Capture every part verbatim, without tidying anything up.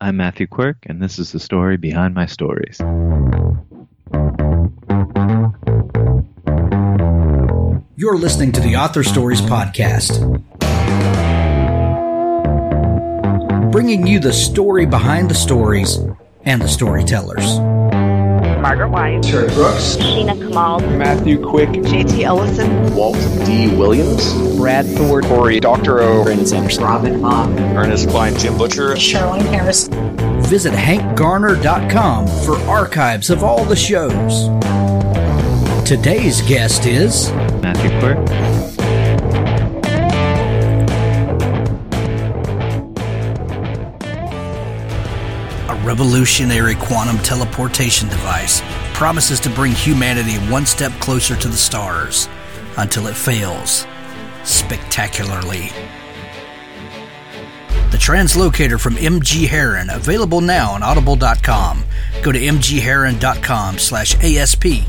I'm Matthew Quirk, and this is the story behind my stories. You're listening to the Author Stories Podcast, bringing you the story behind the stories and the storytellers. Margaret White, Terry Brooks, Sheena Kamal, Matthew Quick, J T Ellison, Walt D. Williams, Brad Ford, Corey, Doctor O, Brandon Sanderson, Robin Hobb, Ernest Klein, Jim Butcher, Sherwin Harris. Visit hank garner dot com for archives of all the shows. Today's guest is Matthew Quirk. a revolutionary quantum teleportation device promises to bring humanity one step closer to the stars until it fails spectacularly. The Translocator from M G Herron, available now on audible dot com. Go to m g herron dot com slash A S P.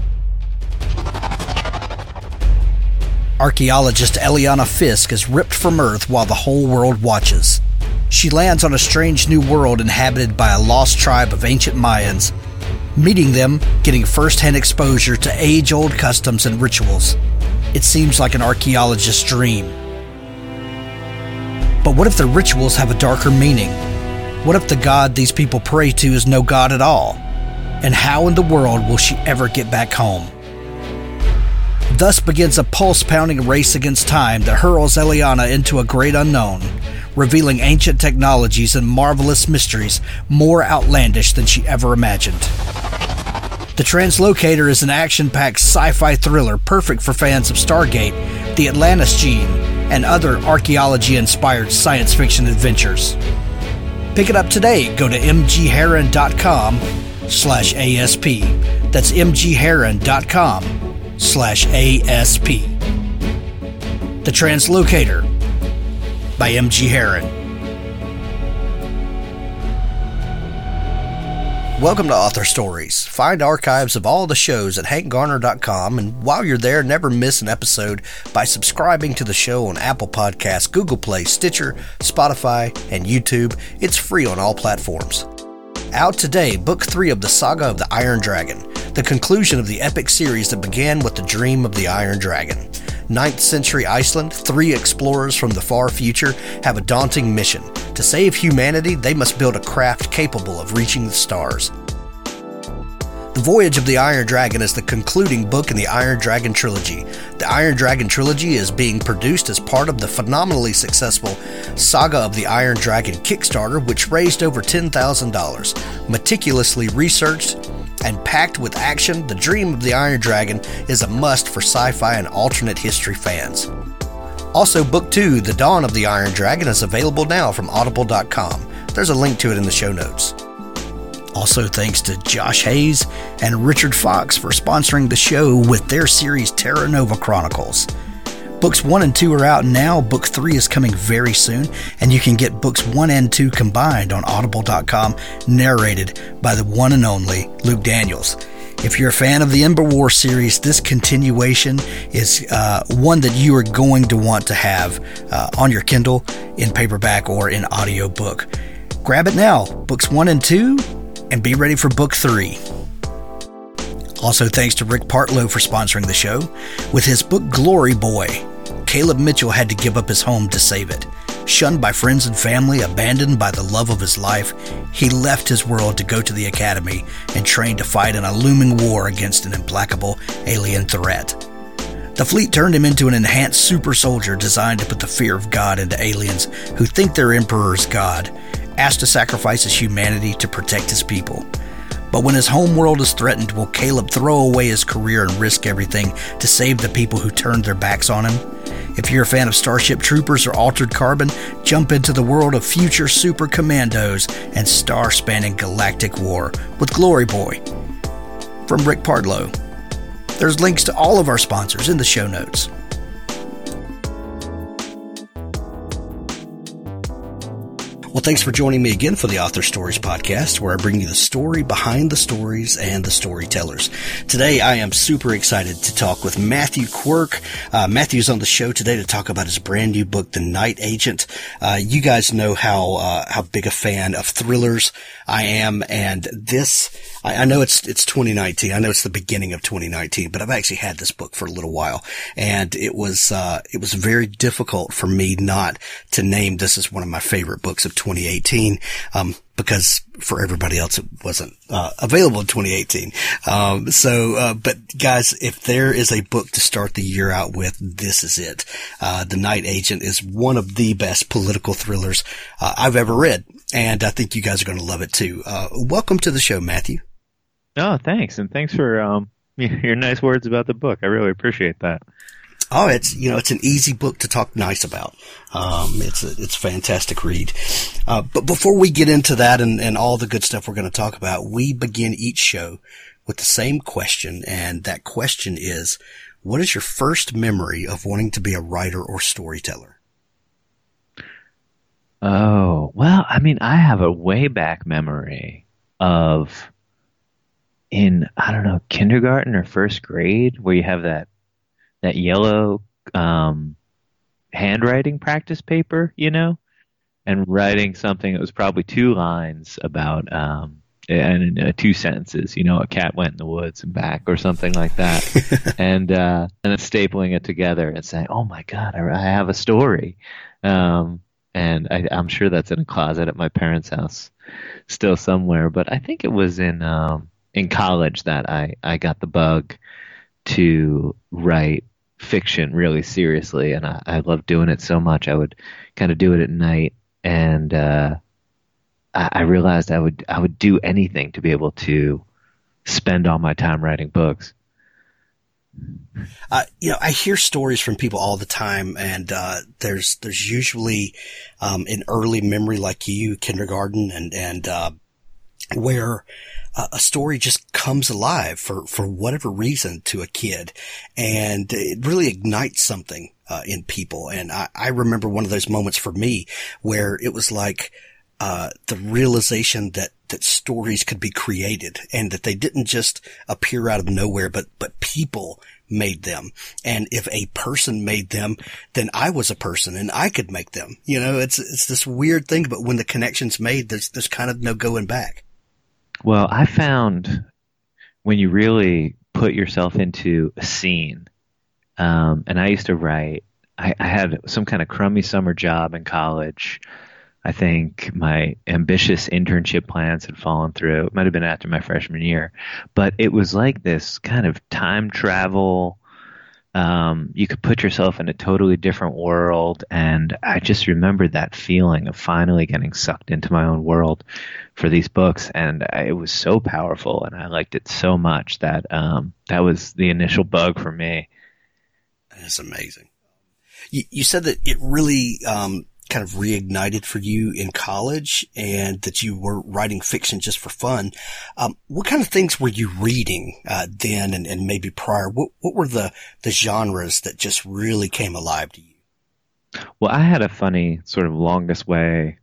Archaeologist Eliana Fisk is ripped from Earth while the whole world watches. She lands on a strange new world inhabited by a lost tribe of ancient Mayans. Meeting them, getting first-hand exposure to age-old customs and rituals. It seems like an archaeologist's dream. But what if the rituals have a darker meaning? What if the God these people pray to is no God at all? And how in the world will she ever get back home? Thus begins a pulse-pounding race against time that hurls Eliana into a great unknown, revealing ancient technologies and marvelous mysteries more outlandish than she ever imagined. The Translocator is an action-packed sci-fi thriller perfect for fans of Stargate, the Atlantis Gene, and other archaeology-inspired science fiction adventures. Pick it up today. Go to m g herron dot com slash A S P. That's m g herron dot com slash A S P. The Translocator by M G Herron. Welcome to Author Stories. Find archives of all the shows at hank garner dot com, and while you're there, never miss an episode by subscribing to the show on Apple Podcasts, Google Play, Stitcher, Spotify, and YouTube. It's free on all platforms. Out today, Book three of the Saga of the Iron Dragon, the conclusion of the epic series that began with the dream of the Iron Dragon. ninth century Iceland, three explorers from the far future have a daunting mission. To save humanity, they must build a craft capable of reaching the stars. The Voyage of the Iron Dragon is the concluding book in the Iron Dragon trilogy. The Iron Dragon trilogy is being produced as part of the phenomenally successful Saga of the Iron Dragon Kickstarter, which raised over ten thousand dollars. Meticulously researched and packed with action, The Dream of the Iron Dragon is a must for sci-fi and alternate history fans. Also, Book two, The Dawn of the Iron Dragon, is available now from audible dot com. There's a link to it in the show notes. Also, thanks to Josh Hayes and Richard Fox for sponsoring the show with their series Terra Nova Chronicles. Books one and two are out now. Book three is coming very soon, and you can get books one and two combined on audible dot com, narrated by the one and only Luke Daniels. If you're a fan of the Ember War series, this continuation is uh, one that you are going to want to have uh, on your Kindle, in paperback, or in audiobook. Grab it now, books one and two, and be ready for book three. Also, thanks to Rick Partlow for sponsoring the show. With his book Glory Boy, Caleb Mitchell had to give up his home to save it. Shunned by friends and family, abandoned by the love of his life, he left his world to go to the academy and train to fight in a looming war against an implacable alien threat. The fleet turned him into an enhanced super soldier designed to put the fear of God into aliens who think their emperor's God, asked to sacrifice his humanity to protect his people. But when his home world is threatened, will Caleb throw away his career and risk everything to save the people who turned their backs on him? If you're a fan of Starship Troopers or Altered Carbon, jump into the world of future super commandos and star-spanning galactic war with Glory Boy. From Rick Partlow. There's links to all of our sponsors in the show notes. Well, thanks for joining me again for the Author Stories podcast, where I bring you the story behind the stories and the storytellers. Today, I am super excited to talk with Matthew Quirk. Uh, Matthew's on the show today to talk about his brand new book, The Night Agent. Uh, you guys know how uh, how big a fan of thrillers I am, and this, I, I know it's it's twenty nineteen. I know it's the beginning of twenty nineteen, but I've actually had this book for a little while, and it was uh, it was very difficult for me not to name this as one of my favorite books of twenty eighteen, um, because for everybody else it wasn't uh, available in twenty eighteen. Um, so, uh, but guys, if there is a book to start the year out with, this is it. Uh, The Night Agent is one of the best political thrillers uh, I've ever read, and I think you guys are going to love it too. Uh, welcome to the show, Matthew. Oh, thanks. And thanks for um, your nice words about the book. I really appreciate that. Oh, it's, you know, it's an easy book to talk nice about. Um, it's a, it's a fantastic read. Uh, but before we get into that and, and all the good stuff we're going to talk about, we begin each show with the same question. And that question is, what is your first memory of wanting to be a writer or storyteller? Oh, well, I mean, I have a way back memory of in, I don't know, kindergarten or first grade where you have that that yellow um, handwriting practice paper, you know, and writing something that was probably two lines about, um, and uh, two sentences, you know, a cat went in the woods and back or something like that. and, uh, and then stapling it together and saying, oh my God, I, I have a story. Um, and I, I'm sure that's in a closet at my parents' house still somewhere, but I think it was in, um, in college that I, I got the bug to write fiction really seriously, and I, I loved doing it so much. I would kind of do it at night, and uh, I, I realized I would I would do anything to be able to spend all my time writing books. Uh, you know, I hear stories from people all the time, and uh, there's there's usually um, an early memory like you, kindergarten, and and uh, where Uh, a story just comes alive for, for whatever reason to a kid, and it really ignites something uh, in people. And I, I remember one of those moments for me where it was like uh, the realization that, that stories could be created and that they didn't just appear out of nowhere, but, but people made them. And if a person made them, then I was a person and I could make them. You know, it's it's this weird thing, but when the connection's made, there's there's kind of no going back. Well, I found when you really put yourself into a scene, um, and I used to write, I, I had some kind of crummy summer job in college. I think my ambitious internship plans had fallen through. It might have been after my freshman year, but it was like this kind of time travel. Um, you could put yourself in a totally different world, and I just remember that feeling of finally getting sucked into my own world for these books, and I, it was so powerful, and I liked it so much that um, that was the initial bug for me. That's amazing. You, you said that it really um, kind of reignited for you in college, and that you were writing fiction just for fun. Um, what kind of things were you reading uh, then, and, and maybe prior? What, what were the, the genres that just really came alive to you? Well, I had a funny sort of longest way.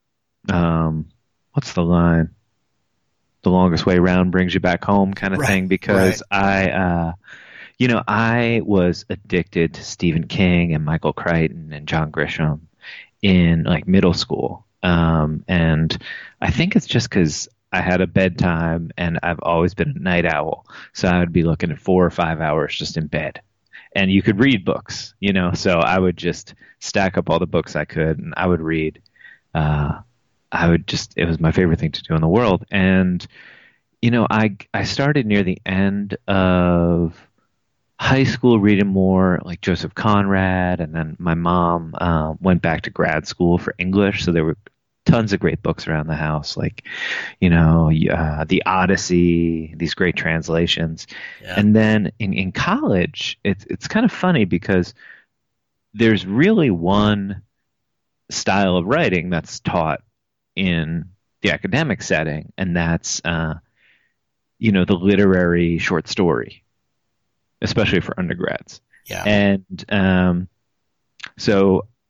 Um, what's the line? The longest way round brings you back home, kind of Right, thing. Because right. I, uh, you know, I was addicted to Stephen King and Michael Crichton and John Grisham in like middle school. Um, and I think it's just because I had a bedtime and I've always been a night owl. So I would be looking at four or five hours just in bed. And you could read books, you know, so I would just stack up all the books I could and I would read. Uh, I would just, it was my favorite thing to do in the world. And, you know, I, I started near the end of high school reading more like Joseph Conrad, and then my mom uh, went back to grad school for English, so there were tons of great books around the house, like, you know, uh, the Odyssey, these great translations. Yeah. And then in, in college, it's it's kind of funny because there's really one style of writing that's taught in the academic setting, and that's, uh, you know, the literary short story, especially for undergrads. Yeah. And um, so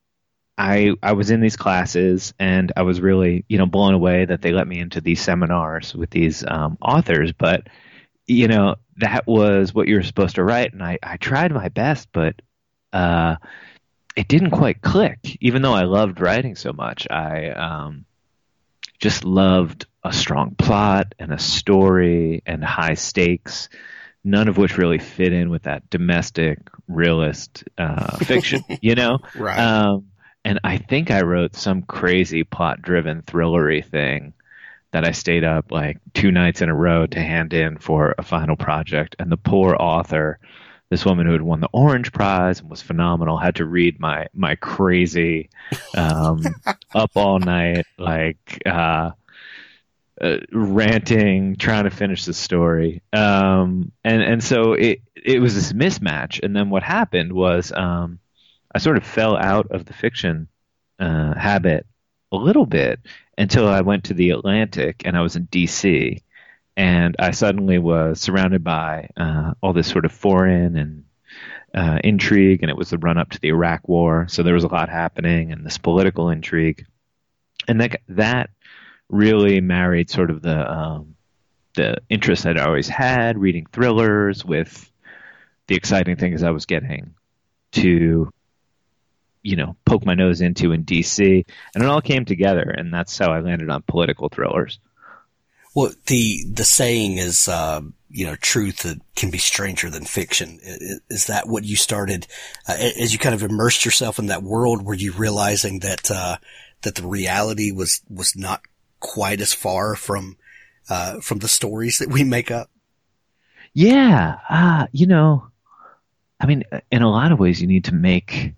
I I was in these classes and I was really, you know, blown away that they let me into these seminars with these um, authors. But, you know, that was what you were supposed to write. And I, I tried my best, but uh, it didn't quite click. Even though I loved writing so much, I um, just loved a strong plot and a story and high stakes, none of which really fit in with that domestic realist uh, fiction, you know? Right. Um, and I think I wrote some crazy plot-driven thrillery thing that I stayed up like two nights in a row to hand in for a final project. And the poor author, this woman who had won the Orange Prize and was phenomenal, had to read my my crazy, um, up all night, like uh, uh, ranting, trying to finish the story. Um, and and so it it was this mismatch. And then what happened was um, I sort of fell out of the fiction uh, habit a little bit until I went to the Atlantic and I was in D C and I suddenly was surrounded by uh, all this sort of foreign and uh, intrigue, and it was the run up to the Iraq War, so there was a lot happening and this political intrigue, and that that really married sort of the um, the interest that I always had reading thrillers with the exciting things I was getting to, you know, poke my nose into in D C, and it all came together, and that's how I landed on political thrillers. Well, the the saying is, uh, you know, truth can be stranger than fiction. Is, is that what you started uh, as you kind of immersed yourself in that world? Were you realizing that uh, that the reality was was not quite as far from uh, from the stories that we make up? Yeah, uh, you know, I mean, in a lot of ways, you need to make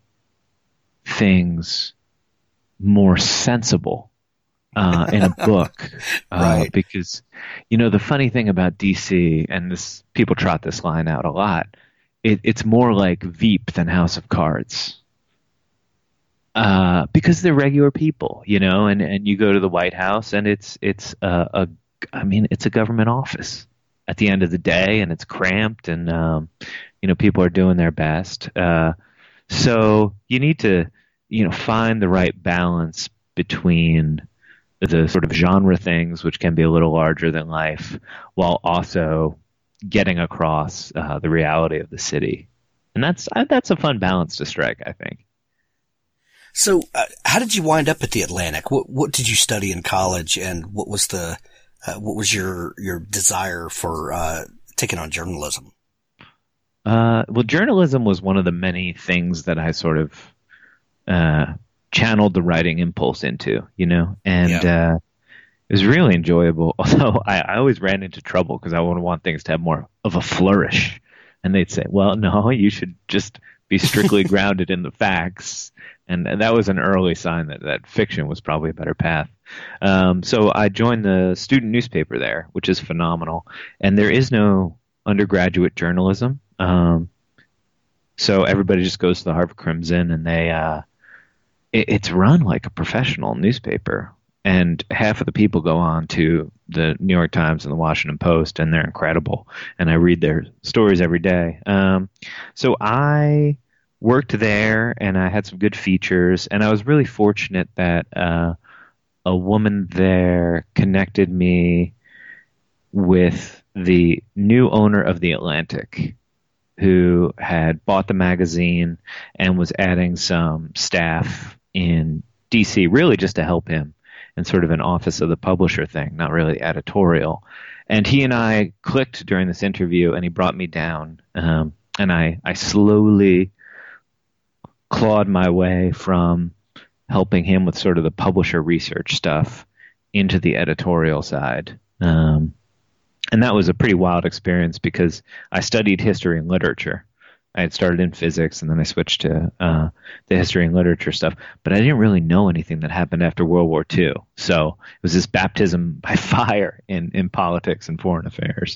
things more sensible uh, in a book, uh, right? Because, you know, the funny thing about D C, and this people trot this line out a lot, it, it's more like Veep than House of Cards, uh, because they're regular people, you know, and, and you go to the White House, and it's it's a, a I mean, it's a government office at the end of the day, and it's cramped, and um, you know, people are doing their best. Uh, so you need to, you know, find the right balance between the sort of genre things, which can be a little larger than life, while also getting across uh, the reality of the city. And that's that's a fun balance to strike, I think. So, uh, how did you wind up at the Atlantic? What what did you study in college, and what was the uh, what was your your desire for uh, taking on journalism? Uh, well, journalism was one of the many things that I sort of uh, channeled the writing impulse into, you know, and Yeah. uh, it was really enjoyable. Although I, I always ran into trouble because I would want things to have more of a flourish, and they'd say, "Well, no, you should just be strictly grounded in the facts." And that was an early sign that, that fiction was probably a better path. Um, so I joined the student newspaper there, which is phenomenal. And there is no undergraduate journalism. Um, so everybody just goes to the Harvard Crimson, and they uh, it, it's run like a professional newspaper. And half of the people go on to the New York Times and the Washington Post, and they're incredible. And I read their stories every day. Um, so I worked there, and I had some good features, and I was really fortunate that uh, a woman there connected me with the new owner of The Atlantic, who had bought the magazine and was adding some staff in D C, really just to help him in sort of an office of the publisher thing, not really editorial. And he and I clicked during this interview, and he brought me down, um, and I, I slowly clawed my way from helping him with sort of the publisher research stuff into the editorial side. Um, and that was a pretty wild experience because I studied history and literature. I had started in physics, and then I switched to uh, the history and literature stuff. But I didn't really know anything that happened after World War Two. So it was this baptism by fire in, in politics and foreign affairs.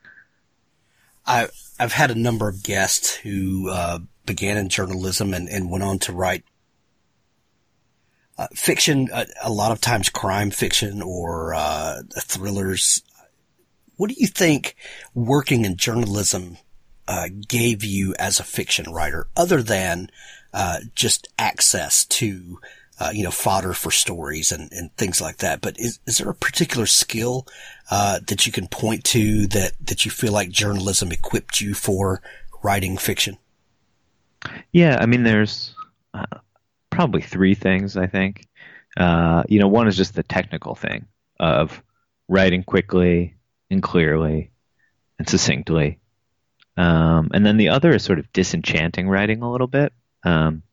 I, I've had a number of guests who uh, began in journalism and, and went on to write uh, fiction, uh, a lot of times crime fiction or uh, thrillers. What do you think working in journalism uh, gave you as a fiction writer, other than uh, just access to, uh, you know, fodder for stories and, and things like that. But is, is there a particular skill, uh, that you can point to that, that you feel like journalism equipped you for writing fiction? Yeah, I mean, there's uh, probably three things, I think. Uh, you know, one is just the technical thing of writing quickly and clearly and succinctly. Um, and then the other is sort of disenchanting writing a little bit. Um,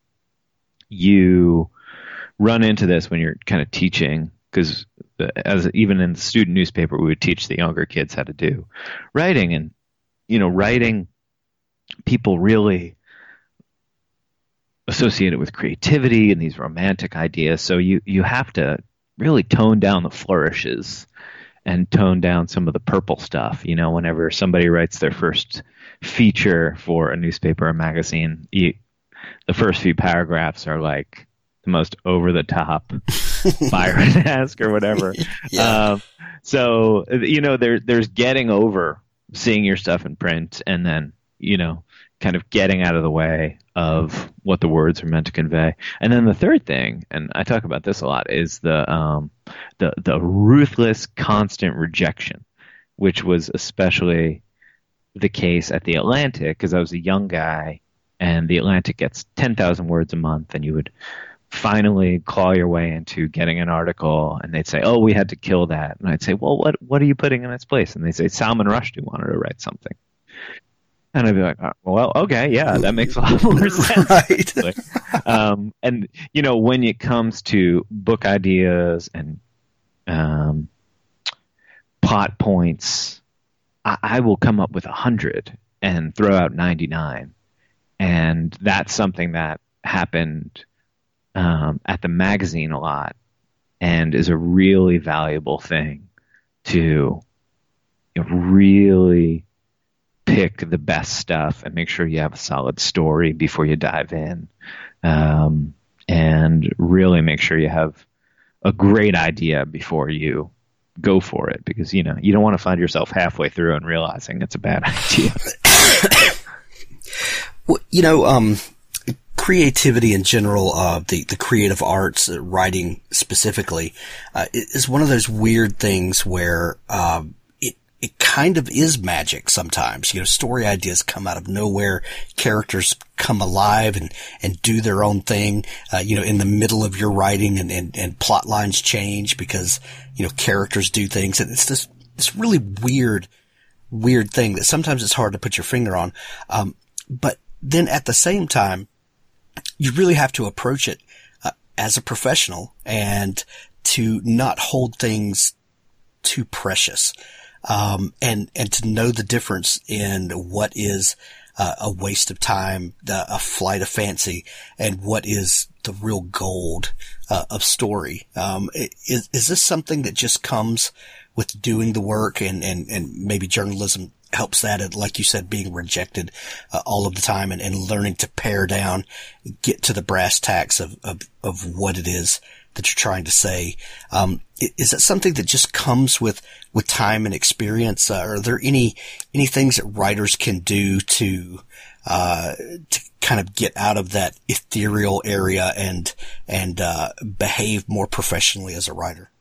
you run into this when you're kind of teaching, because as even in the student newspaper, we would teach the younger kids how to do writing. And, you know, writing, people really associate it with creativity and these romantic ideas. So you, you have to really tone down the flourishes and tone down some of the purple stuff. You know, whenever somebody writes their first feature for a newspaper or magazine, you, the first few paragraphs are like the most over-the-top Byron-esque or whatever. Yeah. Um, so, you know, there, there's getting over seeing your stuff in print and then, you know, kind of getting out of the way of what the words are meant to convey. And then the third thing, and I talk about this a lot, is the um, the the ruthless, constant rejection, which was especially the case at The Atlantic, because I was a young guy, and The Atlantic gets ten thousand words a month, and you would finally claw your way into getting an article, and they'd say, oh, we had to kill that. And I'd say, well, what what are you putting in its place? And they'd say, Salman Rushdie wanted to write something. And I'd be like, oh, well, okay, yeah, that makes a lot more sense. Right. um, and, you know, when it comes to book ideas and um, plot points, I, I will come up with a hundred and throw out ninety-nine. And that's something that happened um, at the magazine a lot and is a really valuable thing to, you know, really pick the best stuff and make sure you have a solid story before you dive in, um, and really make sure you have a great idea before you go for it, because, you know, you don't want to find yourself halfway through and realizing it's a bad idea. Well, you know, um, creativity in general, uh, the, the creative arts, uh, writing specifically, uh, is one of those weird things where, um, it kind of is magic sometimes. You know, story ideas come out of nowhere. Characters come alive and, and do their own thing, uh, you know, in the middle of your writing, and, and, and plot lines change because, you know, characters do things. And it's this, this really weird, weird thing that sometimes it's hard to put your finger on. Um, but then at the same time, you really have to approach it, uh, as a professional and to not hold things too precious. Um, and, and to know the difference in what is uh, a waste of time, the, a flight of fancy, and what is the real gold uh, of story. Um, is, is this something that just comes with doing the work, and, and, and maybe journalism helps that, and like you said, being rejected uh, all of the time, and, and learning to pare down, get to the brass tacks of, of, of what it is that you're trying to say. Um, is it something that just comes with, with time and experience? Uh, are there any, any things that writers can do to, uh, to kind of get out of that ethereal area and, and, uh, behave more professionally as a writer?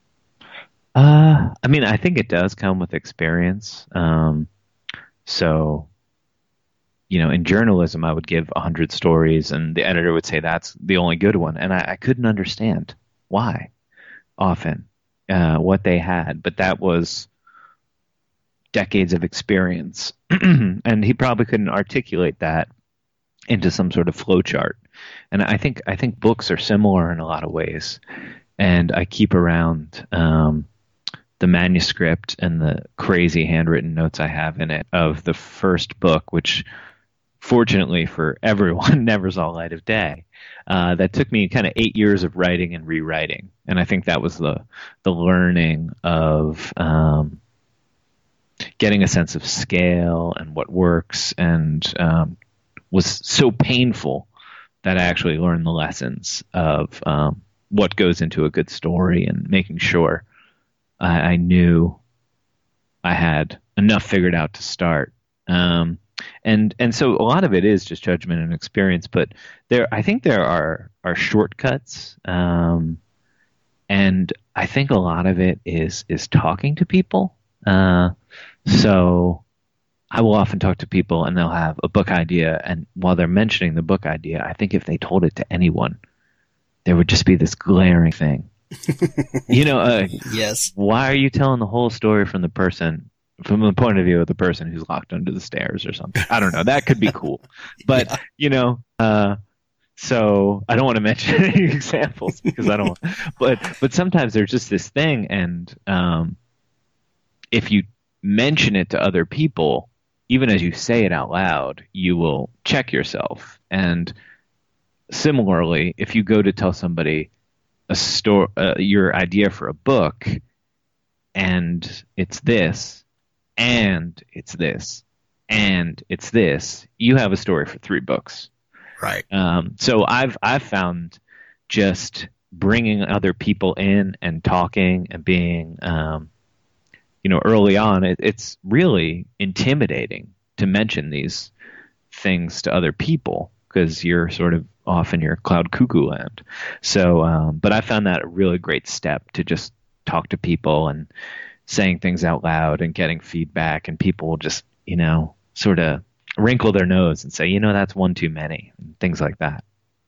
Uh, I mean, I think it does come with experience. Um, so, you know, in journalism, I would give a hundred stories and the editor would say, that's the only good one. And I, I couldn't understand why often, uh, what they had, but that was decades of experience. And he probably couldn't articulate that into some sort of flow chart. And I think, I think books are similar in a lot of ways. And I keep around, um, the manuscript and the crazy handwritten notes I have in it of the first book, which fortunately for everyone never saw light of day. Uh, that took me kind of eight years of writing and rewriting. And I think that was the, the learning of, um, getting a sense of scale and what works, and, um, was so painful that I actually learned the lessons of, um, what goes into a good story, and making sure I, I knew I had enough figured out to start. Um, and and so a lot of it is just judgment and experience, but there I think there are are shortcuts, um, and I think a lot of it is is talking to people. Uh, so I will often talk to people and they'll have a book idea, and while they're mentioning the book idea, I think if they told it to anyone, there would just be this glaring thing. You know, uh, Yes. why are you telling the whole story from the person, from the point of view of the person who's locked under the stairs or something? I don't know. That could be cool. But, Yeah. you know, uh, so I don't want to mention any examples because I don't want, but, but sometimes there's just this thing. And, um, if you mention it to other people, even as you say it out loud, you will check yourself. And similarly, if you go to tell somebody a story, uh, your idea for a book, and it's this, and it's this, and it's this, you have a story for three books. Right. Um, so I've I've found just bringing other people in and talking and being, um, you know, early on, it, it's really intimidating to mention these things to other people because you're sort of off in your cloud cuckoo land. So, um, but I found that a really great step to just talk to people and saying things out loud and getting feedback, and people will just, you know, sort of wrinkle their nose and say, you know, that's one too many, and things like that.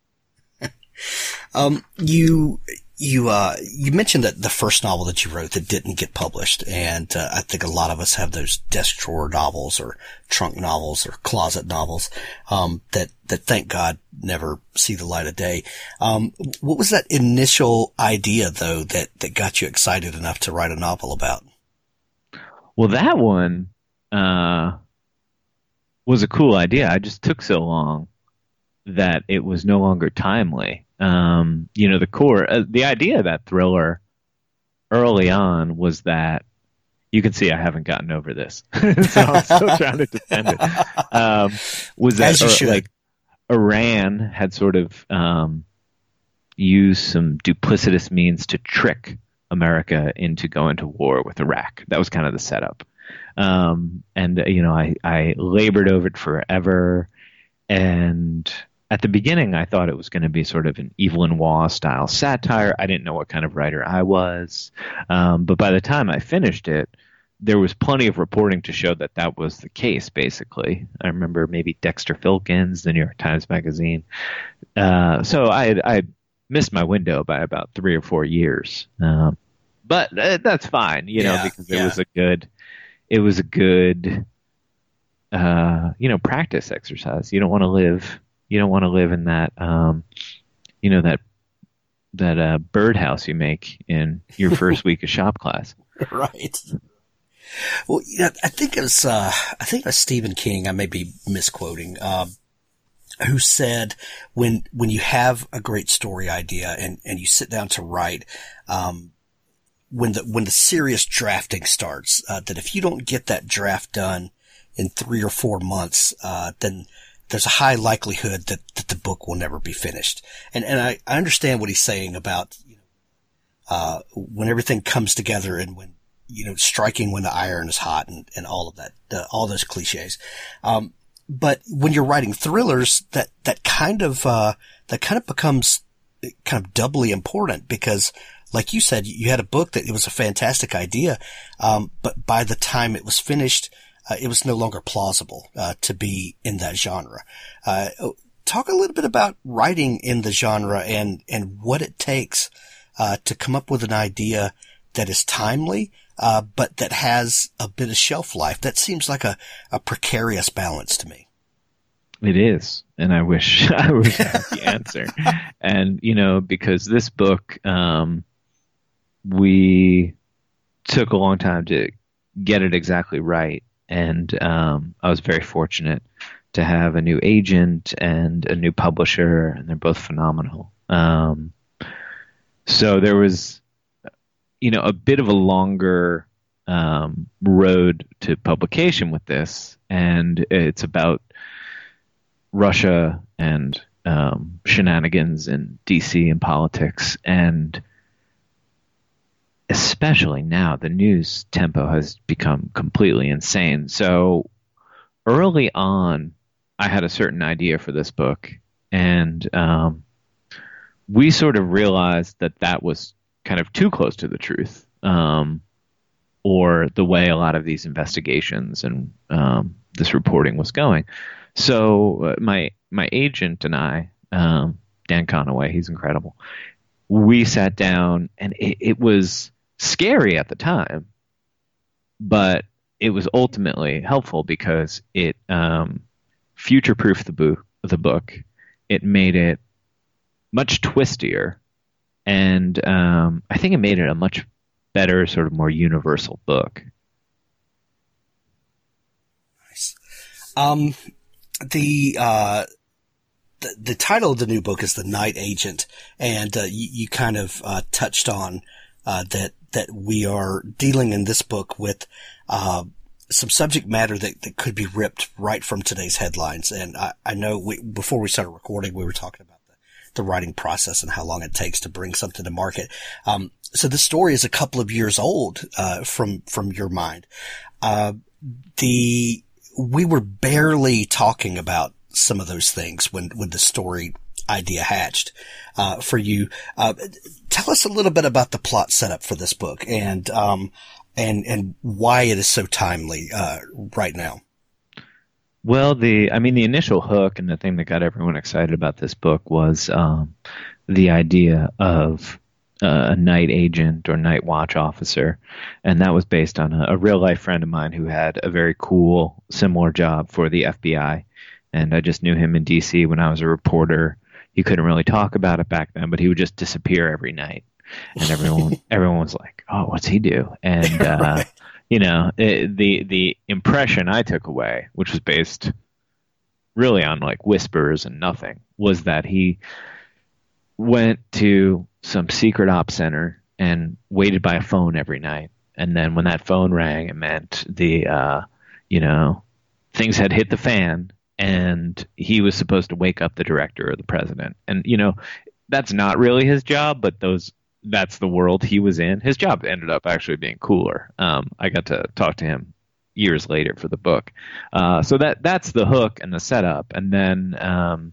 Um, you, you, uh, you mentioned that the first novel that you wrote that didn't get published. And, uh, I think a lot of us have those desk drawer novels or trunk novels or closet novels, um, that, that thank God never see the light of day. Um, what was that initial idea though that, that got you excited enough to write a novel about? Well, that one, uh, was a cool idea. I just took so long that it was no longer timely. Um, you know, the core, uh, the idea of that thriller early on was that you can see I haven't gotten over this, so I'm still trying to defend it. Um, was that As you or, should. like Iran had sort of um, used some duplicitous means to trick America into going to war with Iraq. That was kind of the setup. Um, and, uh, you know, I, I labored over it forever. And at the beginning, I thought it was going to be sort of an Evelyn Waugh style satire. I didn't know what kind of writer I was. Um, but by the time I finished it, there was plenty of reporting to show that that was the case, basically. I remember maybe Dexter Filkins, the New York Times Magazine. Uh, so I had, I had missed my window by about three or four years. Um, but uh, that's fine, you know, Yeah, because it yeah. was a good, it was a good, uh, you know, practice exercise. You don't want to live, you don't want to live in that, um, you know, that, that uh, birdhouse you make in your first week of shop class. Right. Well, yeah, I think it was, uh, I think it was Stephen King, I may be misquoting, um, who said when, when you have a great story idea and, and you sit down to write, um, when the, when the serious drafting starts, uh, that if you don't get that draft done in three or four months, uh, then there's a high likelihood that, that the book will never be finished. And, and I, I understand what he's saying about, you know, uh, when everything comes together and when, you know, striking when the iron is hot and, and all of that, uh, all those cliches. Um, but when you're writing thrillers, that, that kind of, uh, that kind of becomes kind of doubly important because, like you said, you had a book that it was a fantastic idea. Um, but by the time it was finished, uh, it was no longer plausible, uh, to be in that genre. Uh, talk a little bit about writing in the genre and, and what it takes, uh, to come up with an idea that is timely, uh, but that has a bit of shelf life. That seems like a, a precarious balance to me. It is, and I wish I wish I had the answer. And you know, because this book, um, we took a long time to get it exactly right, and um, I was very fortunate to have a new agent and a new publisher, and they're both phenomenal. Um, so there was, you know, a bit of a longer um, road to publication with this, and it's about Russia and um, shenanigans in D C and politics, and especially now the news tempo has become completely insane. So early on, I had a certain idea for this book, and um, we sort of realized that that was kind of too close to the truth, um, or the way a lot of these investigations and um, this reporting was going. So uh, my my agent and I, um, Dan Conaway, he's incredible. We sat down, and it, it was scary at the time, but it was ultimately helpful because it um, future-proofed the book. The book, it made it much twistier, and um, I think it made it a much better, sort of more universal book. Nice. Um, the uh, the the title of the new book is The Night Agent, and uh, you, you kind of uh, touched on uh, that that we are dealing in this book with uh, some subject matter that, that could be ripped right from today's headlines. And I, I know we, before we started recording, we were talking about the, the writing process and how long it takes to bring something to market. Um, so this story is a couple of years old uh, from from your mind. Uh, the we were barely talking about some of those things when when the story idea hatched uh, for you. Uh, tell us a little bit about the plot setup for this book and um, and and why it is so timely uh, right now. Well, the I mean, the initial hook and the thing that got everyone excited about this book was um, the idea of uh, a night agent or night watch officer, and that was based on a, a real life friend of mine who had a very cool similar job for the F B I, and I just knew him in D C when I was a reporter. He couldn't really talk about it back then, but he would just disappear every night, and everyone everyone was like, "Oh, what's he do?" And uh, Right. you know, it, the the impression I took away, which was based really on like whispers and nothing, was that he went to some secret op center and waited by a phone every night, and then when that phone rang, it meant the uh, you know, things had hit the fan. And he was supposed to wake up the director or the president. And, you know, that's not really his job, but those that's the world he was in. His job ended up actually being cooler. Um, I got to talk to him years later for the book. Uh, so that that's the hook and the setup. And then um,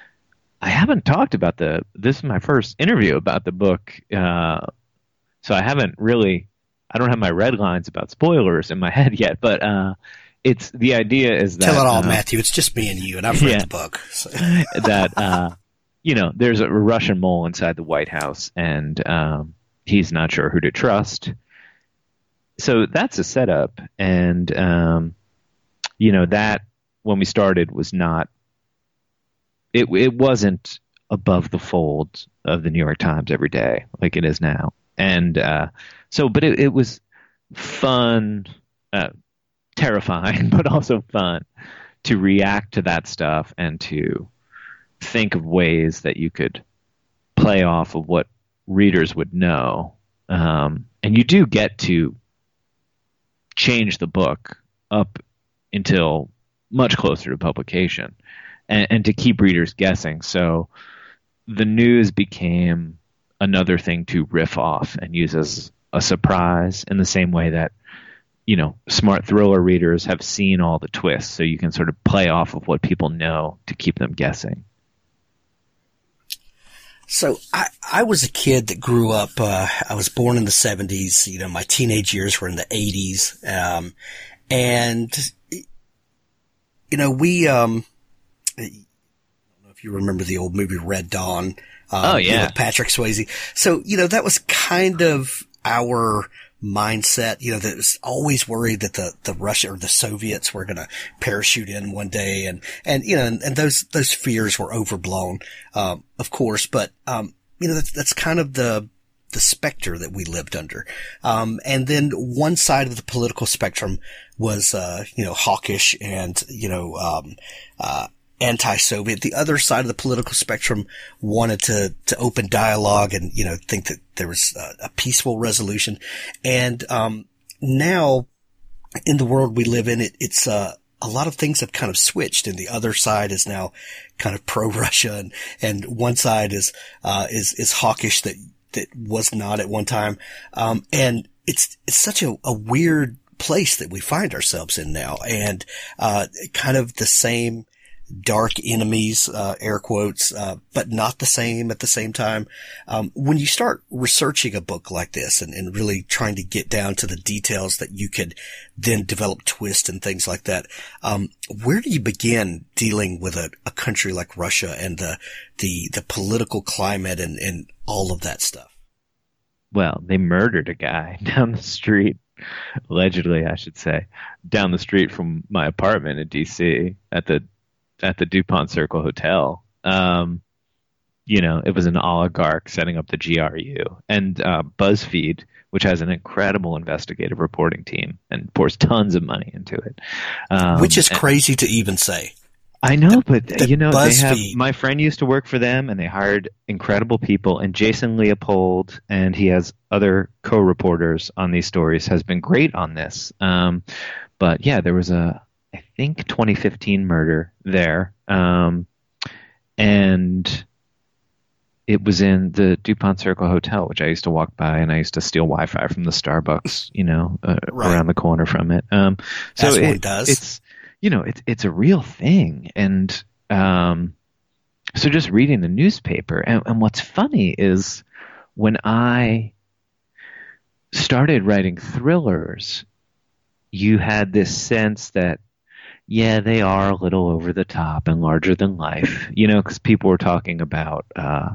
I haven't talked about the – this is my first interview about the book. Uh, so I haven't really – I don't have my red lines about spoilers in my head yet, but uh, – it's the idea is that Tell it all, uh, Matthew. It's just me and you, and I've read yeah. the book. So. that uh, you know, there's a Russian mole inside the White House, and um, he's not sure who to trust. So that's a setup, and um, you know that when we started was not. It it wasn't above the fold of the New York Times every day like it is now, and uh, so but it, it was fun. Uh, terrifying, but also fun to react to that stuff and to think of ways that you could play off of what readers would know. Um, and you do get to change the book up until much closer to publication and, and to keep readers guessing. So the news became another thing to riff off and use as a surprise in the same way that you know, smart thriller readers have seen all the twists, so you can sort of play off of what people know to keep them guessing. So I, I was a kid that grew up, uh, I was born in the seventies, you know, my teenage years were in the eighties. Um, and, you know, we, um, I don't know if you remember the old movie Red Dawn. Um, Oh, yeah. You know, Patrick Swayze. So, you know, that was kind of our mindset, you know, that was always worried that the, the Russia or the Soviets were going to parachute in one day. And, and, you know, and, and those, those fears were overblown, um, of course, but, um, you know, that's, that's kind of the, the specter that we lived under. Um, and then one side of the political spectrum was, uh, you know, hawkish and, you know, um, uh, anti-Soviet. The other side of the political spectrum wanted to, to open dialogue and, you know, think that there was a, a peaceful resolution. And, um, now in the world we live in, it, it's, uh, a lot of things have kind of switched and the other side is now kind of pro-Russia and, and one side is, uh, is, is hawkish that, that was not at one time. Um, and it's, it's such a, a weird place that we find ourselves in now, and uh, kind of the same dark enemies, uh, air quotes, uh, but not the same at the same time. Um, when you start researching a book like this and, and really trying to get down to the details that you could then develop twists and things like that, um, where do you begin dealing with a, a country like Russia and the, the, the political climate and, and all of that stuff? Well, they murdered a guy down the street, allegedly, I should say, down the street from my apartment in D C at the at the DuPont Circle Hotel. Um, you know, it was an oligarch setting up the G R U. And uh, BuzzFeed, which has an incredible investigative reporting team and pours tons of money into it. Um, Which is crazy to even say. I know, the, but, the you know, they have, BuzzFeed. my friend used to work for them, and they hired incredible people. And Jason Leopold, and he has other co-reporters on these stories, has been great on this. Um, but, yeah, there was a... I think twenty fifteen murder there. Um, and it was in the DuPont Circle Hotel, which I used to walk by, and I used to steal Wi-Fi from the Starbucks, you know, uh, Right. around the corner from it. Um, so As it, one does. it's, you know, it's, it's a real thing. And, um, so just reading the newspaper, and, and what's funny is when I started writing thrillers, you had this sense that, yeah, they are a little over the top and larger than life, you know, because people were talking about uh,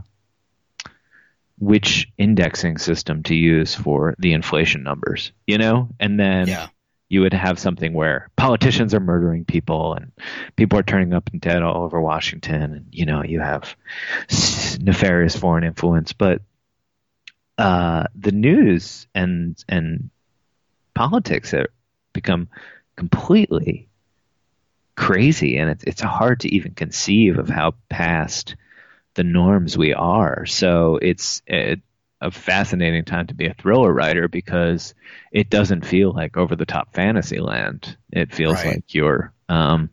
which indexing system to use for the inflation numbers, you know, and then Yeah. you would have something where politicians are murdering people and people are turning up and dead all over Washington, and, you know, you have nefarious foreign influence. But uh, the news and and politics have become completely crazy, and it's it's hard to even conceive of how past the norms we are. So it's a, a fascinating time to be a thriller writer, because it doesn't feel like over the top fantasy land. It feels Right. like you're, um,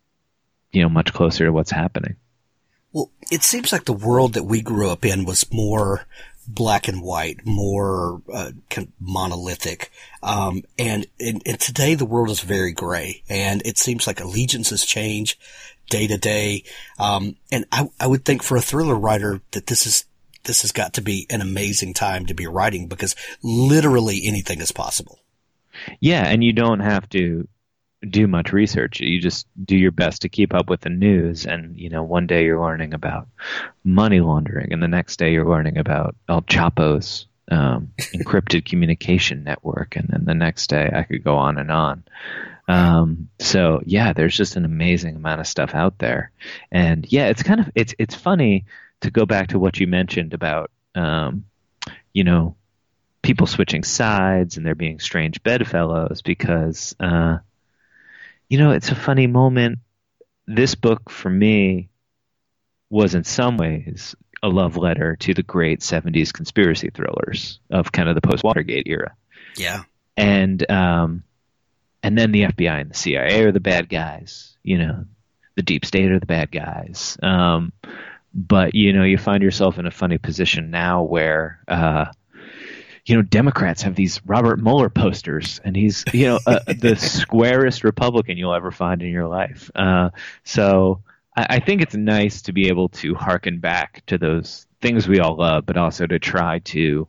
you know, much closer to what's happening. Well, it seems like the world that we grew up in was more black and white, more uh, kind of monolithic. Um, and, and, and today the world is very gray, and it seems like allegiances change day to day. Um, and I, I would think for a thriller writer that this is, this has got to be an amazing time to be writing, because literally anything is possible. Yeah, and you don't have to do much research. You just do your best to keep up with the news, and, you know, one day you're learning about money laundering, and the next day you're learning about El Chapo's um, encrypted communication network, and then the next day I could go on and on. Um, so yeah, there's just an amazing amount of stuff out there, and yeah, it's kind of it's it's funny to go back to what you mentioned about um, you know, people switching sides and there being strange bedfellows, because uh, you know, it's a funny moment. This book, for me, was in some ways a love letter to the great seventies conspiracy thrillers of kind of the post-Watergate era. Yeah. And um, and then the F B I and the C I A are the bad guys. You know, the deep state are the bad guys. Um, but, you know, you find yourself in a funny position now where uh, you know, Democrats have these Robert Mueller posters, and he's, you know, uh, the squarest Republican you'll ever find in your life. Uh, so I, I think it's nice to be able to hearken back to those things we all love, but also to try to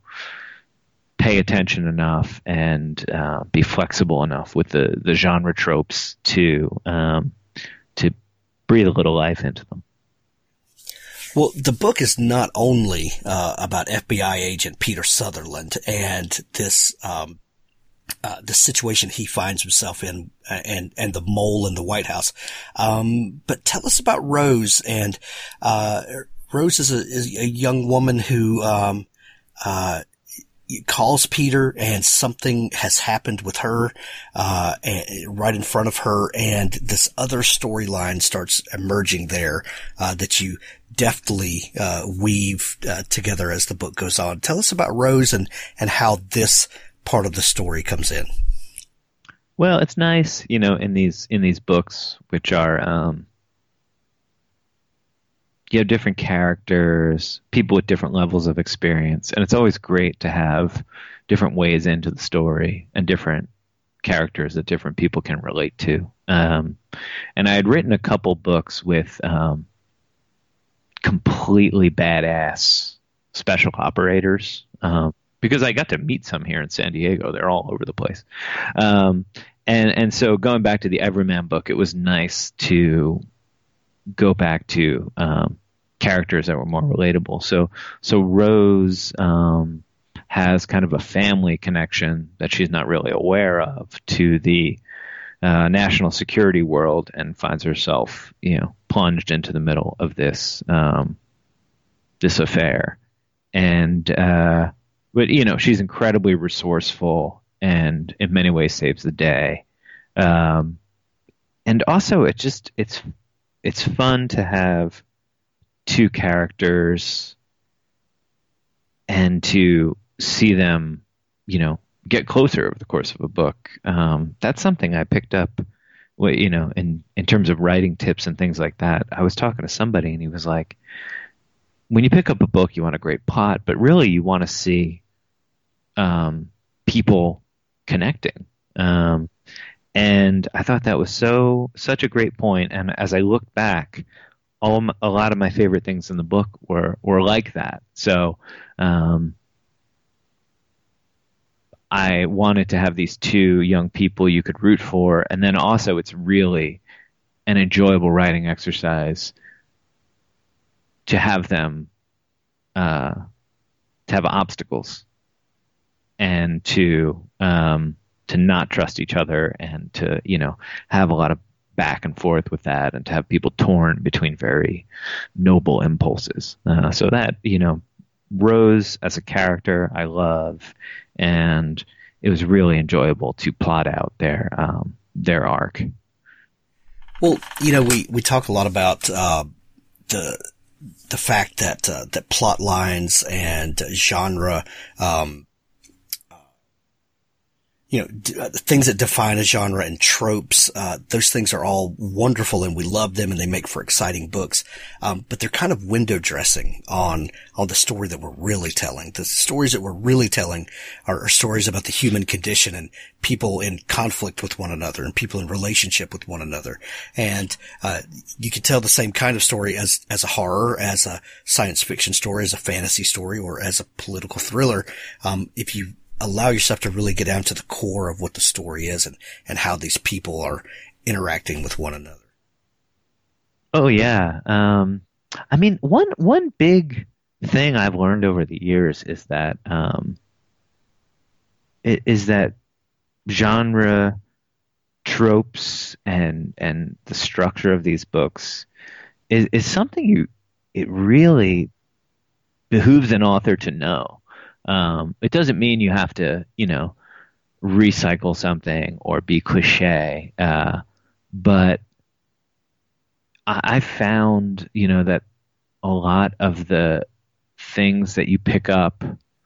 pay attention enough and uh, be flexible enough with the, the genre tropes to um, to breathe a little life into them. Well, the book is not only uh, about F B I agent Peter Sutherland and this um, uh, the situation he finds himself in, uh, and and the mole in the White House. Um, but tell us about Rose. And uh, Rose is a, is a young woman who um, uh, calls Peter, and something has happened with her uh, and, right in front of her, and this other storyline starts emerging there uh, that you deftly uh, weave uh, together as the book goes on. Tell us about Rose and, and how this part of the story comes in. Well, it's nice, you know, in these in these books, which are um, you have different characters, people with different levels of experience, and it's always great to have different ways into the story and different characters that different people can relate to. Um, and I had written a couple books with um, completely badass special operators um, because I got to meet some here in San Diego. They're all over the place. Um, and, and so going back to the Everyman book, it was nice to go back to um, characters that were more relatable. So, so Rose um, has kind of a family connection that she's not really aware of to the uh, national security world, and finds herself, you know, plunged into the middle of this um, this affair. And uh, but you know, she's incredibly resourceful and in many ways saves the day. Um, and also, it just it's it's fun to have two characters and to see them, you know, get closer over the course of a book. Um, that's something I picked up, you know, in, in terms of writing tips and things like that. I was talking to somebody and he was like, when you pick up a book, you want a great plot, but really you want to see um, people connecting. Um, and I thought that was so such a great point. And as I looked back, all a lot of my favorite things in the book were were like that. So um, I wanted to have these two young people you could root for, and then also it's really an enjoyable writing exercise to have them uh, to have obstacles and to um, to not trust each other, and to, you know, have a lot of back and forth with that, and to have people torn between very noble impulses. Uh, so that, you know, Rose as a character I love, and it was really enjoyable to plot out their um, their arc. Well, you know, we, we talk a lot about uh, the the fact that uh, that plot lines and genre, um, you know, d- uh, things that define a genre and tropes, uh, those things are all wonderful and we love them and they make for exciting books. Um, but they're kind of window dressing on, on the story that we're really telling. The stories that we're really telling are, are stories about the human condition and people in conflict with one another and people in relationship with one another. And, uh, you can tell the same kind of story as, as a horror, as a science fiction story, as a fantasy story, or as a political thriller. Um, if you allow yourself to really get down to the core of what the story is and, and how these people are interacting with one another. Oh yeah. Um, I mean, one, one big thing I've learned over the years is that, um, it, is that genre tropes and, and the structure of these books is, is something you, it really behooves an author to know. Um, it doesn't mean you have to, you know, recycle something or be cliche. Uh, but I, I found, you know, that a lot of the things that you pick up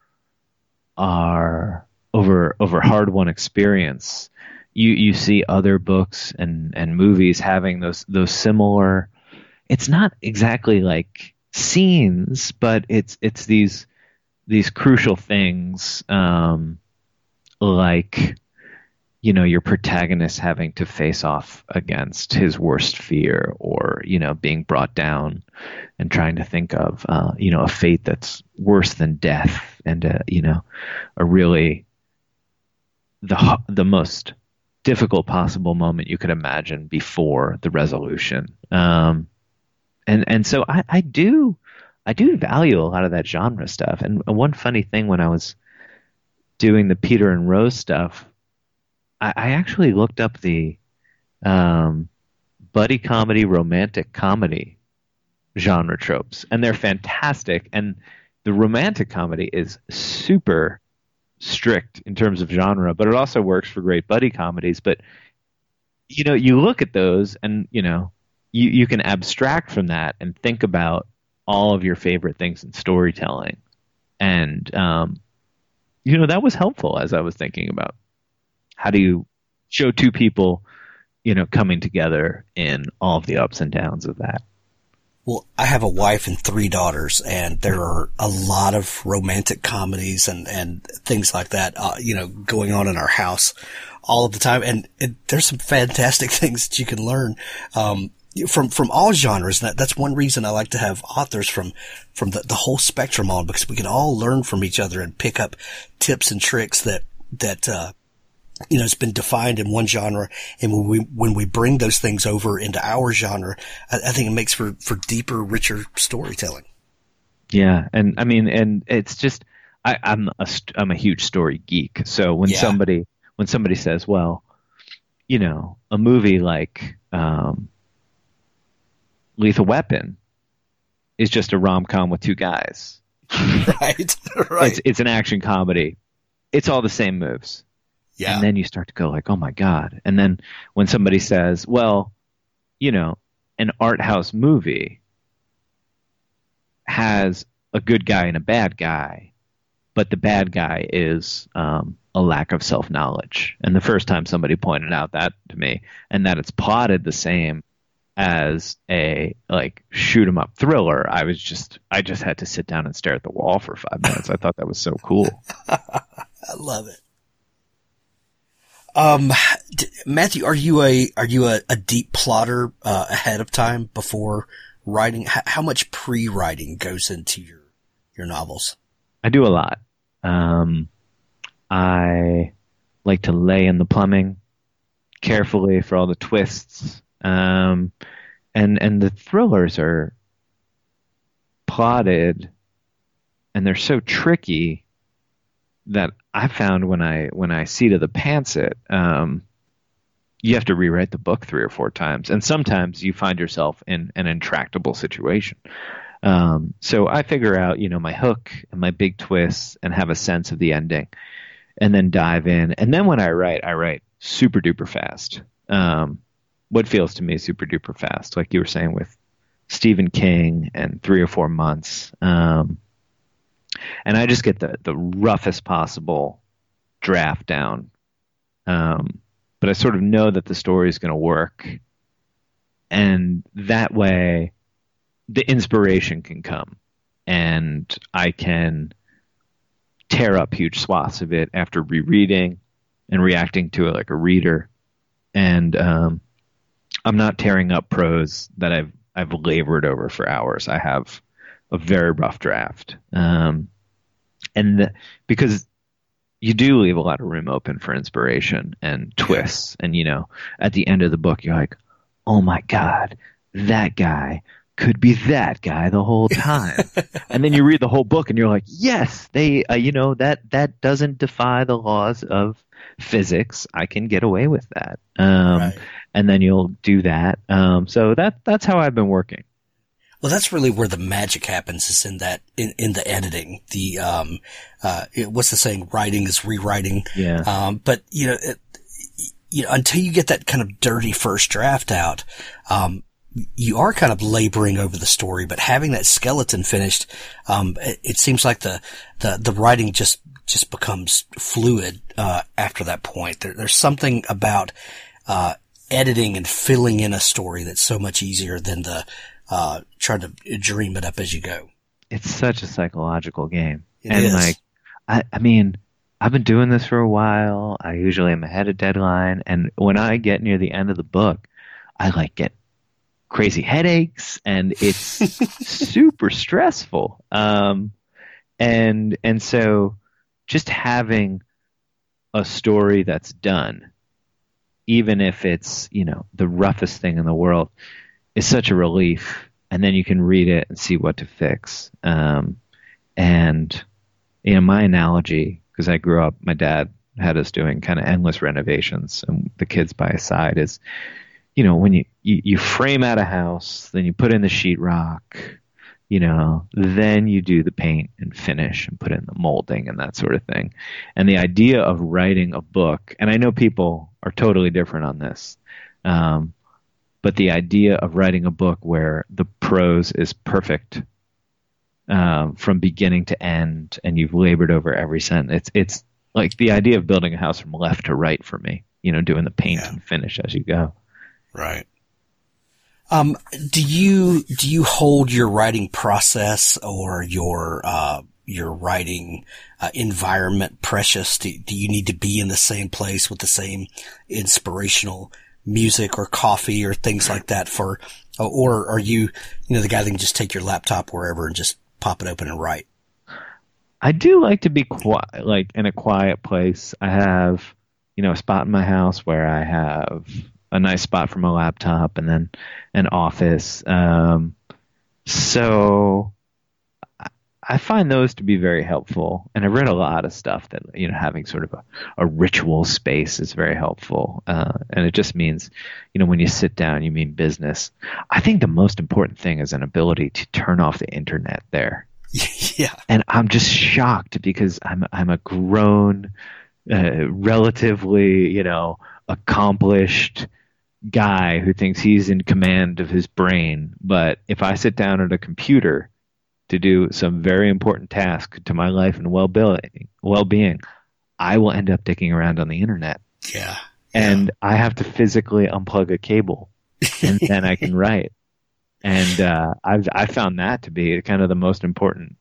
are over, over hard-won experience. You, you see other books and, and movies having those, those similar, it's not exactly like scenes, but it's, it's these, these crucial things, um, like, you know, your protagonist having to face off against his worst fear, or, you know, being brought down and trying to think of, uh, you know, a fate that's worse than death, and, uh, you know, a really, the, the most difficult possible moment you could imagine before the resolution. Um, and, and so I, I do, I do value a lot of that genre stuff. And one funny thing, when I was doing the Peter and Rose stuff, I, I actually looked up the um, buddy comedy, romantic comedy genre tropes, and they're fantastic. And the romantic comedy is super strict in terms of genre, but it also works for great buddy comedies. But, you know, you look at those and, you know, you, you can abstract from that and think about all of your favorite things in storytelling. And, um, you know, that was helpful as I was thinking about how do you show two people, you know, coming together in all of the ups and downs of that. Well, I have a wife and three daughters, and there are a lot of romantic comedies and, and things like that, uh, you know, going on in our house all of the time. And, and there's some fantastic things that you can learn, um, from, from all genres. And that, that's one reason I like to have authors from, from the, the whole spectrum on, because we can all learn from each other and pick up tips and tricks that, that, uh, you know, it's been defined in one genre. And when we, when we bring those things over into our genre, I, I think it makes for, for deeper, richer storytelling. Yeah. And I mean, and it's just, I, I'm a, I'm a huge story geek. So when Yeah. somebody, when somebody says, well, you know, a movie like, um, Lethal Weapon is just a rom-com with two guys. Right. Right. It's, it's an action comedy. It's all the same moves. Yeah. And then you start to go like, oh my God. And then when somebody says, well, you know, an art house movie has a good guy and a bad guy, but the bad guy is um, a lack of self-knowledge. And the first time somebody pointed out that to me, and that it's plotted the same as a like shoot 'em up thriller, I was just I just had to sit down and stare at the wall for five minutes. I thought that was so cool. I love it. Um, d- Matthew, are you a are you a, a deep plotter uh, ahead of time before writing? H- how much pre-writing goes into your your novels? I do a lot. Um, I like to lay in the plumbing carefully for all the twists. Um, and, and the thrillers are plotted and they're so tricky that I found when I, when I see to the pants it, um, you have to rewrite the book three or four times. And sometimes you find yourself in an intractable situation. Um, so I figure out, you know, my hook and my big twists and have a sense of the ending and then dive in. And then when I write, I write super duper fast. Um, what feels to me super duper fast, like you were saying with Stephen King and three or four months. Um, and I just get the, the roughest possible draft down. Um, but I sort of know that the story is going to work. And that way the inspiration can come and I can tear up huge swaths of it after rereading and reacting to it like a reader. And, um, I'm not tearing up prose that I've I've labored over for hours. I have a very rough draft, um, and the, because you do leave a lot of room open for inspiration and twists. And you know, at the end of the book, you're like, "Oh my God, that guy could be that guy the whole time." And then you read the whole book, and you're like, "Yes, they, uh, you know, that that doesn't defy the laws of physics. I can get away with that." Um, Right. And then you'll do that. Um, so that that's how I've been working. Well, that's really where the magic happens, is in that, in, in the editing. The, um, uh, it, what's the saying? Writing is rewriting. Yeah. Um, but, you know, it, you know, until you get that kind of dirty first draft out, um, you are kind of laboring over the story, but having that skeleton finished, um, it, it seems like the, the, the writing just, just becomes fluid, uh, after that point. There, there's something about, uh, editing and filling in a story that's so much easier than the, uh, trying to dream it up as you go. It's such a psychological game. It and is. like, I, I mean, I've been doing this for a while. I usually am ahead of deadline. And when I get near the end of the book, I like get crazy headaches and it's super stressful. Um, and, and so just having a story that's done, even if it's, you know, the roughest thing in the world, is such a relief. And then you can read it and see what to fix. Um, and, you know, my analogy, because I grew up, my dad had us doing kind of endless renovations and the kids by his side, is, you know, when you, you, you frame out a house, then you put in the sheetrock, you know, then you do the paint and finish and put in the molding and that sort of thing. And the idea of writing a book, and I know people are totally different on this, um, but the idea of writing a book where the prose is perfect um, from beginning to end, and you've labored over every sentence, it's it's like the idea of building a house from left to right for me. You know, doing the paint Yeah. and finish as you go. Right. Um, do you, do you hold your writing process or your, uh, your writing uh, environment precious? Do, do you need to be in the same place with the same inspirational music or coffee or things like that for, or are you, you know, the guy that can just take your laptop wherever and just pop it open and write? I do like to be quiet, like in a quiet place. I have, you know, a spot in my house where I have a nice spot for my laptop and then an office. Um, so I find those to be very helpful. And I've read a lot of stuff that, you know, having sort of a, a ritual space is very helpful. Uh, and it just means, you know, when you sit down, you mean business. I think the most important thing is an ability to turn off the internet there. Yeah. And I'm just shocked because I'm, I'm a grown, uh, relatively, you know, accomplished guy who thinks he's in command of his brain. But if I sit down at a computer to do some very important task to my life and well-being, well-being, I will end up dicking around on the internet. Yeah. And yeah. I have to physically unplug a cable, and then I can write. And uh, I've I found that to be kind of the most important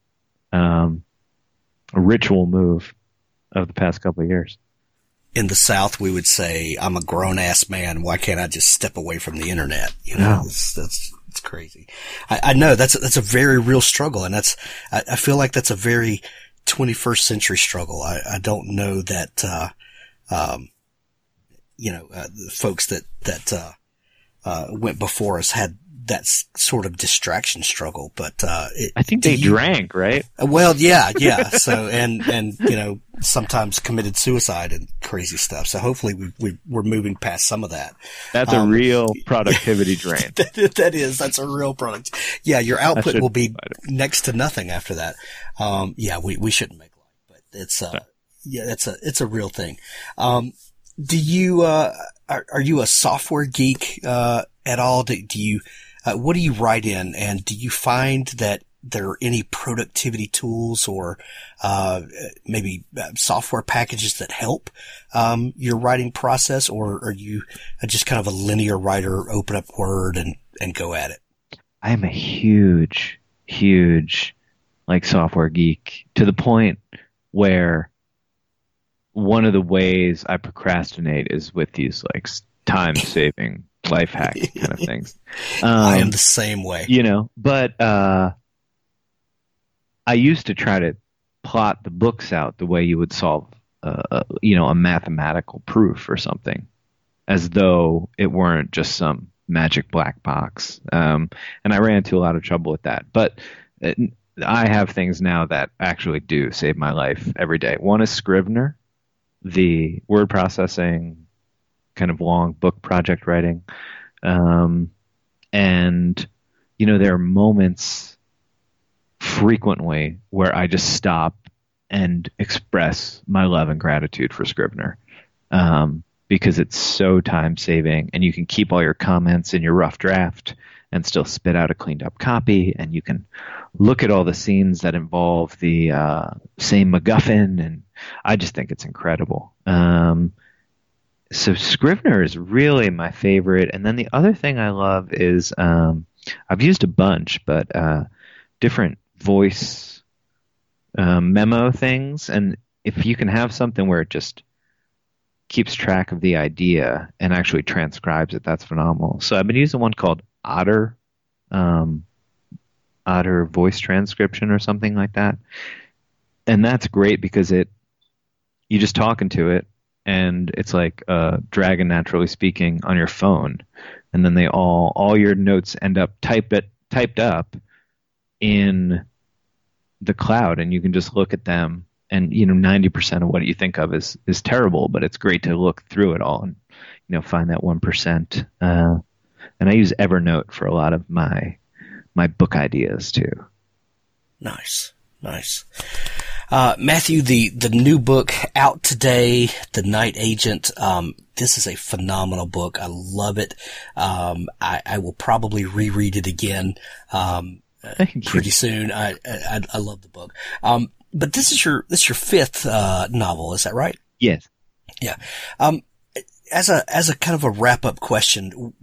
um, ritual move of the past couple of years. In the South, we would say, "I'm a grown-ass man. Why can't I just step away from the internet?" You know, No. that's that's it's crazy. I, I know that's a, that's a very real struggle, and that's I, I feel like that's a very twenty-first century struggle. I, I don't know that uh, um, you know uh, the folks that that uh, uh, went before us had that s- sort of distraction struggle, but uh, it, I think do they you- drank, right? Well, yeah, yeah. So, and, and, you know, sometimes committed suicide and crazy stuff. So hopefully we, we, we're moving past some of that. That's Um, a real productivity drain. that, that is, that's a real product. Yeah, your output should will be provide it. next to nothing after that. Um, yeah, we, we shouldn't make light, but it's, uh, yeah, it's a, it's a real thing. Um, do you, uh, are, are you a software geek, uh, at all? Do, do you, uh, what do you write in? And do you find that there are any productivity tools or, uh, maybe uh, software packages that help, um, your writing process, or are you just kind of a linear writer, open up Word and, and go at it? I am a huge, huge, like software geek to the point where one of the ways I procrastinate is with these like time saving life hack kind of things. Um, I am the same way. you know, but, uh, I used to try to plot the books out the way you would solve, uh, you know, a mathematical proof or something, as though it weren't just some magic black box. Um, and I ran into a lot of trouble with that. But uh, I have things now that actually do save my life every day. One is Scrivener, the word processing, kind of long book project writing. Um, and, you know, there are moments frequently where I just stop and express my love and gratitude for Scrivener, um, because it's so time saving, and you can keep all your comments in your rough draft and still spit out a cleaned up copy, and you can look at all the scenes that involve the uh, same MacGuffin, and I just think it's incredible. Um, so Scrivener is really my favorite, and then the other thing I love is um, I've used a bunch, but uh, different voice um, memo things, and if you can have something where it just keeps track of the idea and actually transcribes it, that's phenomenal. So I've been using one called Otter, um, Otter voice transcription or something like that, and that's great because it you just talk into it, and it's like uh, Dragon Naturally Speaking on your phone, and then they all all your notes end up type it typed up in the cloud, and you can just look at them, and you know ninety percent of what you think of is is terrible, but it's great to look through it all and you know find that one percent. Uh, and I use Evernote for a lot of my my book ideas too. Nice, nice. Uh, Matthew, the, the new book out today, The Night Agent. Um, this is a phenomenal book. I love it. Um, I, I will probably reread it again. Um, Thank you. pretty soon. I, I, I love the book. Um, but this is your, this is your fifth, uh, novel. Is that right? Yes. Yeah. Um, as a, as a kind of a wrap up question, what,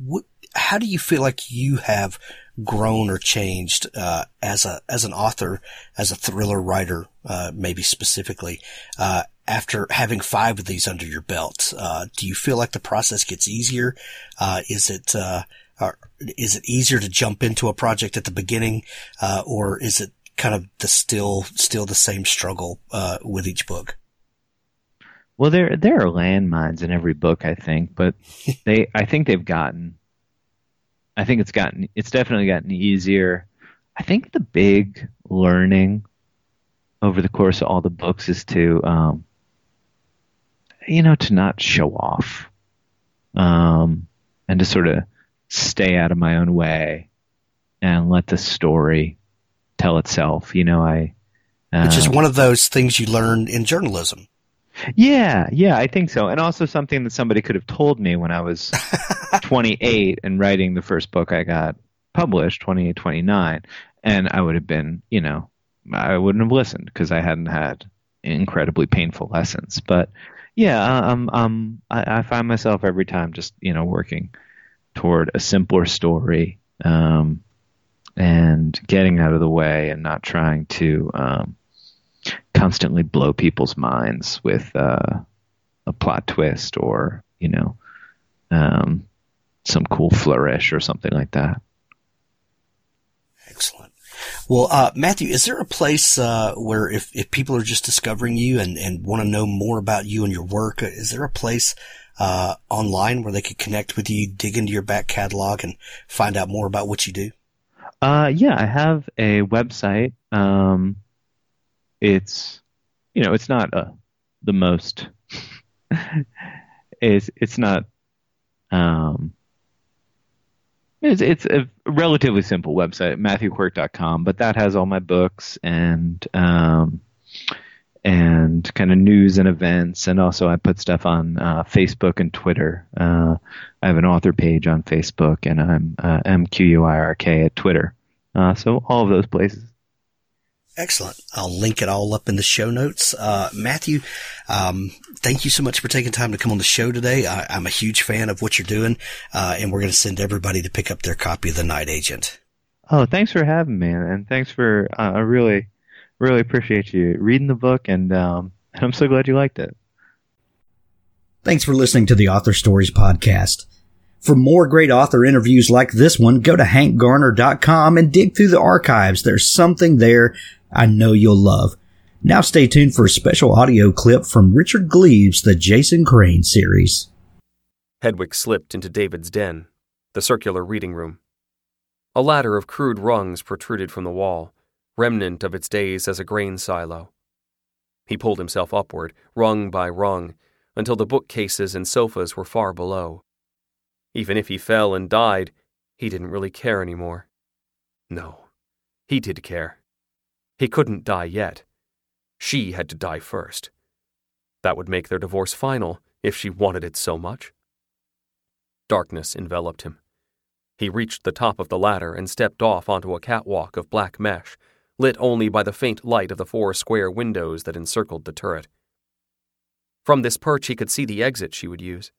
how do you feel like you have grown or changed uh, as a as an author, as a thriller writer, uh, maybe specifically, uh, after having five of these under your belt? Uh, do you feel like the process gets easier? Uh, is it uh, or is it easier to jump into a project at the beginning, uh, or is it kind of the still still the same struggle uh, with each book? Well, there there are landmines in every book, I think, but they I think they've gotten I think it's gotten it's definitely gotten easier. I think the big learning over the course of all the books is to um, you know, to not show off. Um, and to sort of stay out of my own way and let the story tell itself. You know, I uh, Which is one of those things you learn in journalism. Yeah, yeah, I think so. And also something that somebody could have told me when I was twenty-eight and writing the first book I got published, twenty-eight, twenty-nine, and I would have been, you know, I wouldn't have listened because I hadn't had incredibly painful lessons. But yeah, um, um, I, I find myself every time just, you know, working toward a simpler story, um, and getting out of the way and not trying to um, constantly blow people's minds with uh, a plot twist or, you know, um, some cool flourish or something like that. Excellent. Well, uh, Matthew, is there a place uh, where if, if people are just discovering you and, and want to know more about you and your work, is there a place uh, online where they could connect with you, dig into your back catalog, and find out more about what you do? Uh, yeah, I have a website. Um, it's, you know, it's not uh, the most, it's, it's not, um, it's, it's a relatively simple website, matthew quirk dot com, but that has all my books and, um, and kind of news and events. And also I put stuff on uh, Facebook and Twitter. Uh, I have an author page on Facebook, and I'm uh, M Q U I R K at Twitter. Uh, so all of those places. Excellent. I'll link it all up in the show notes. Uh, Matthew, um, thank you so much for taking time to come on the show today. I, I'm a huge fan of what you're doing, uh, and we're going to send everybody to pick up their copy of The Night Agent. Oh, thanks for having me, and thanks for, uh, I really, really appreciate you reading the book, and um, I'm so glad you liked it. Thanks for listening to the Author Stories podcast. For more great author interviews like this one, go to hank garner dot com and dig through the archives. There's something there I know you'll love. Now stay tuned for a special audio clip from Richard Gleaves' The Jason Crane series. Hedwig slipped into David's den, the circular reading room. A ladder of crude rungs protruded from the wall, remnant of its days as a grain silo. He pulled himself upward, rung by rung, until the bookcases and sofas were far below. Even if he fell and died, he didn't really care anymore. No, he did care. He couldn't die yet. She had to die first. That would make their divorce final, if she wanted it so much. Darkness enveloped him. He reached the top of the ladder and stepped off onto a catwalk of black mesh, lit only by the faint light of the four square windows that encircled the turret. From this perch he could see the exit she would use.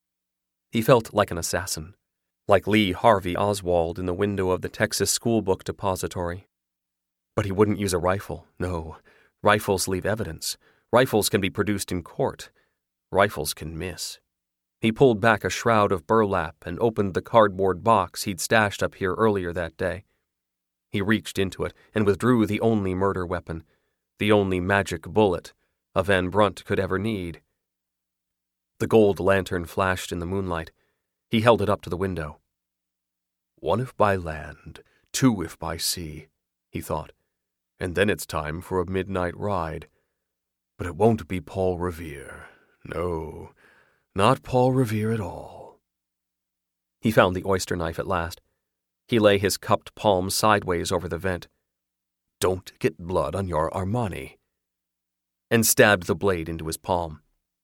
He felt like an assassin, like Lee Harvey Oswald in the window of the Texas Schoolbook Depository. But he wouldn't use a rifle. No, rifles leave evidence. Rifles can be produced in court. Rifles can miss. He pulled back a shroud of burlap and opened the cardboard box he'd stashed up here earlier that day. He reached into it and withdrew the only murder weapon, the only magic bullet a Van Brunt could ever need. The gold lantern flashed in the moonlight. He held it up to the window. One if by land, two if by sea, he thought. And then it's time for a midnight ride. But it won't be Paul Revere. No, not Paul Revere at all. He found the oyster knife at last. He lay his cupped palm sideways over the vent. Don't get blood on your Armani. And stabbed the blade into his palm.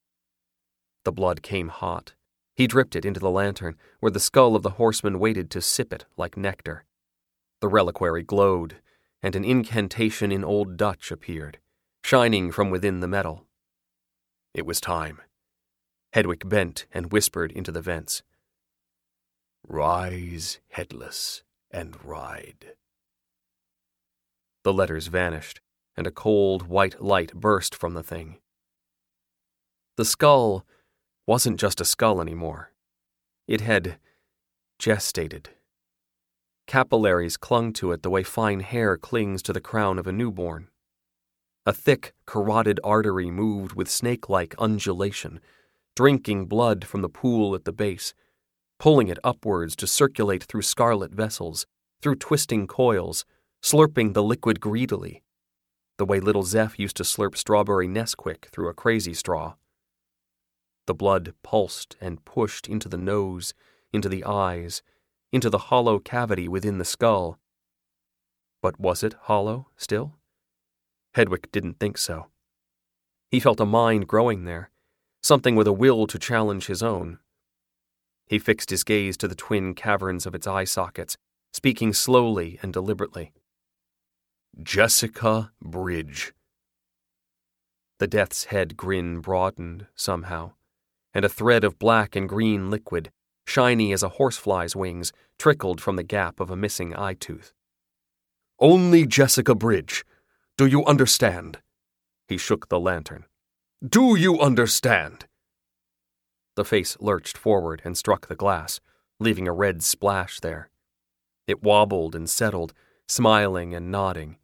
The blood came hot. He dripped it into the lantern, where the skull of the horseman waited to sip it like nectar. The reliquary glowed, and an incantation in Old Dutch appeared, shining from within the metal. It was time. Hedwig bent and whispered into the vents. Rise headless and ride. The letters vanished, and a cold white light burst from the thing. The skull wasn't just a skull anymore. It had gestated. Capillaries clung to it the way fine hair clings to the crown of a newborn. A thick, carotid artery moved with snake-like undulation, drinking blood from the pool at the base, pulling it upwards to circulate through scarlet vessels, through twisting coils, slurping the liquid greedily, the way little Zeph used to slurp strawberry Nesquik through a crazy straw. The blood pulsed and pushed into the nose, into the eyes, into the hollow cavity within the skull. But was it hollow still? Hedwig didn't think so. He felt a mind growing there, something with a will to challenge his own. He fixed his gaze to the twin caverns of its eye sockets, speaking slowly and deliberately. Jessica Bridge. The death's head grin broadened somehow, and a thread of black and green liquid, shiny as a horsefly's wings, trickled from the gap of a missing eye tooth. Only Jessica Bridge. Do you understand? He shook the lantern. Do you understand? The face lurched forward and struck the glass, leaving a red splash there. It wobbled and settled, smiling and nodding.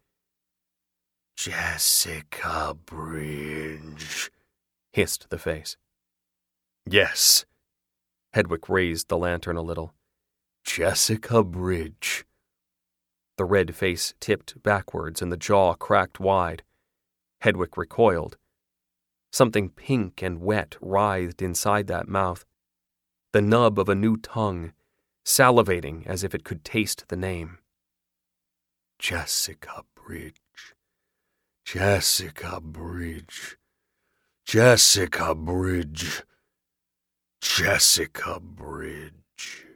Jessica Bridge, hissed the face. Yes. Hedwig raised the lantern a little. Jessica Bridge. The red face tipped backwards and the jaw cracked wide. Hedwig recoiled. Something pink and wet writhed inside that mouth. The nub of a new tongue, salivating as if it could taste the name. Jessica Bridge. Jessica Bridge. Jessica Bridge. Jessica Bridge.